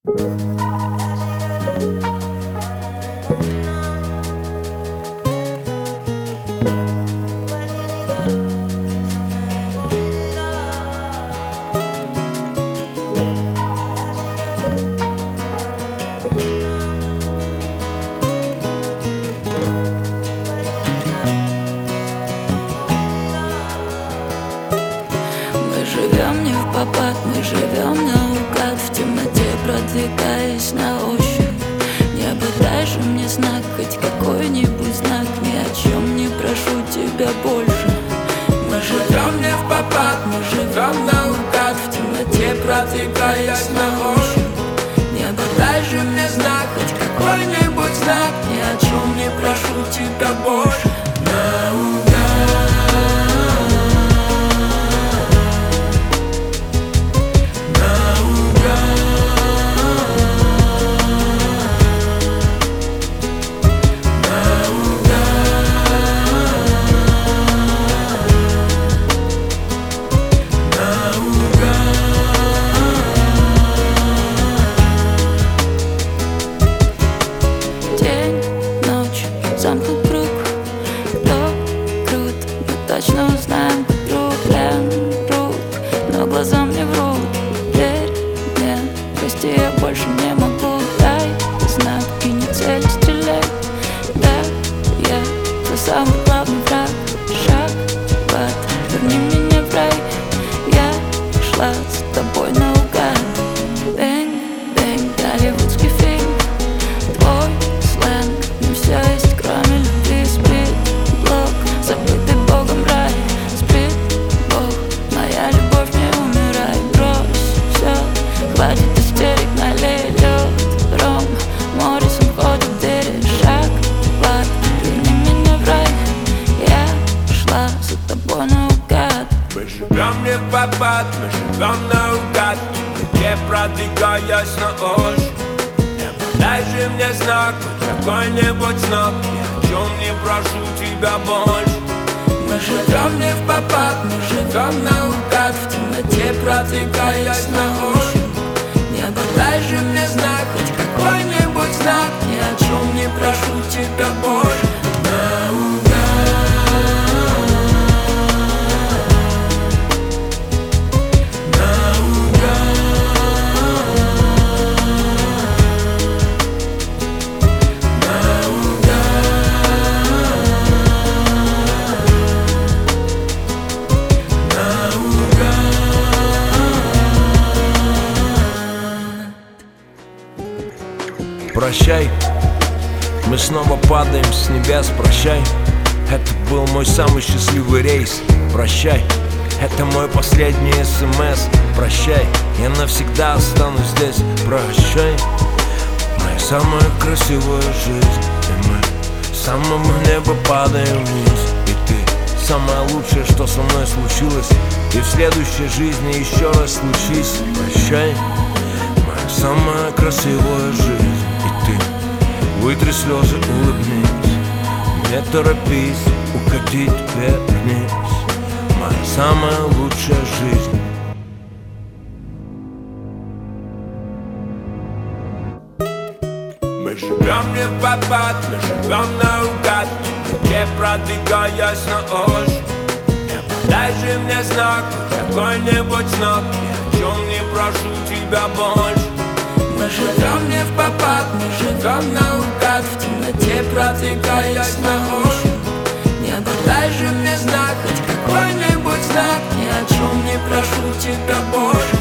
Мы живем не впопад, мы живем наугад, в темноте продвигаясь на ощупь. Не подай же мне знак, хоть какой-нибудь знак, ни о чем не прошу тебя больше. Мы живем не впопад, мы живем наугад, в темноте продвигаясь на ощупь. Не подай же мне знак, хоть какой-нибудь знак, ни о чем не прошу тебя больше. Замкнут круг, кто крут, мы точно узнаем друг друг, но глаза мне врут. Верь мне, прости, я больше не могу. Дай знак и не цель, стреляй. Да, я твой самый главный враг. Шаг в ад, верни меня в рай. Я шла с тобой наугад. Бэнг, бэнг, голливудский фильм. Твой сленг, не все есть, кроме любви. Сплит блок, забытый Богом рай. Сплит Бог, моя любовь, не умирай. Брось все, хватит истерик, налей лед. Ром, Моррисон ходит в двери. Шаг в ад, верни меня в рай. Я шла за тобой наугад. Мы живем не в попад, мы живем наугад, где продвигаясь на ощупь. Дай же мне знак, хоть какой-нибудь знак, ни о чем не прошу тебя больше. Мы живем не в попад, мы живем наугад, в темноте продвигаясь на ощупь. Небо, дай же мне знак, хоть какой-нибудь знак, ни о чем не прошу тебя больше. Прощай, мы снова падаем с небес. Прощай, это был мой самый счастливый рейс. Прощай, это мой последний СМС. Прощай, я навсегда останусь здесь. Прощай, моя самая красивая жизнь. И мы с самого неба падаем вниз. И ты самое лучшее, что со мной случилось. И в следующей жизни еще раз случись. Прощай, моя самая красивая жизнь. Вытри слезы, улыбнись, не торопись уходить вверх-вниз. Моя самая лучшая жизнь. Мы живем не в попад, мы живем наугад, где продвигаясь на ощупь. Дай же мне знак, какой-нибудь знак, ни о чем не прошу тебя больше. Мы живем не в попад, мы живем наугад, в темноте продвигаясь на ощупь. Небо, дай же мне знак, хоть какой-нибудь знак, ни о чем не прошу тебя больше.